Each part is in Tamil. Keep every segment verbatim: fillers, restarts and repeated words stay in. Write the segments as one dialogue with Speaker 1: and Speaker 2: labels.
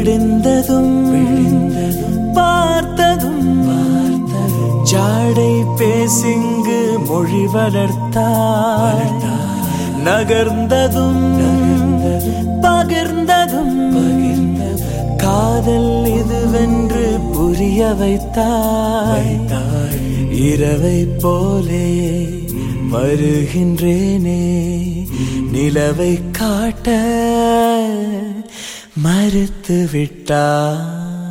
Speaker 1: விழுந்ததும் விழுந்ததும் பார்த்ததும் பார்த்ததும் ஜாடை பேசிங்கு மொழி வளர்த்தாள். நகர்ந்ததும் பகிர்ந்ததும் காதல் இதுவென்று புரிய வைத்தாய். இரவை போலே வருகின்றேனே நிலவை காட்ட மறுத்து விட்டாய்.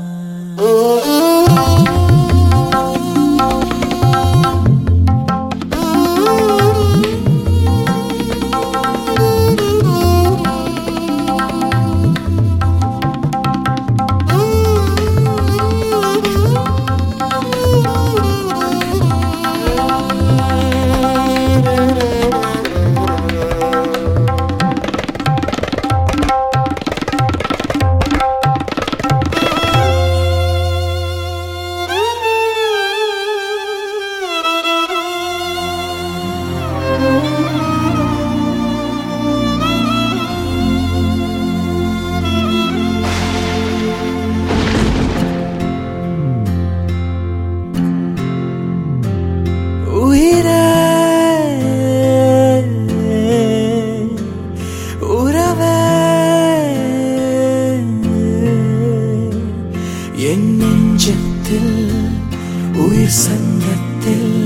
Speaker 1: என் நெஞ்சத்தில் உயிர் சங்கத்தில்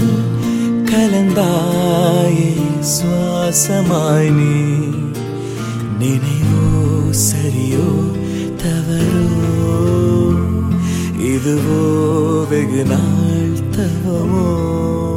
Speaker 1: கலந்தாயே சுவாசமாய் நீ. நினைவோ சரியோ தவறோ இதுவோ வெகு நாள் தவமோ